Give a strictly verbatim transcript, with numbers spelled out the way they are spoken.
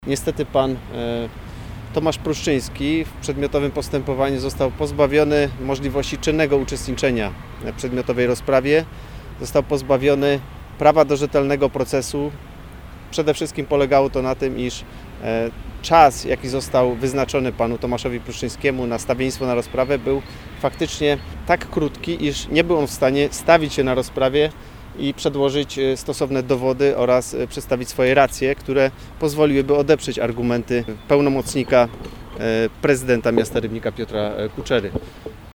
Niestety pan Tomasz Pruszczyński w przedmiotowym postępowaniu został pozbawiony możliwości czynnego uczestniczenia w przedmiotowej rozprawie. Został pozbawiony prawa do rzetelnego procesu. Przede wszystkim polegało to na tym, iż czas, jaki został wyznaczony panu Tomaszowi Pruszczyńskiemu na stawieństwo na rozprawę, był faktycznie tak krótki, iż nie był on w stanie stawić się na rozprawie i przedłożyć stosowne dowody oraz przedstawić swoje racje, które pozwoliłyby odeprzeć argumenty pełnomocnika prezydenta miasta Rybnika Piotra Kuczery.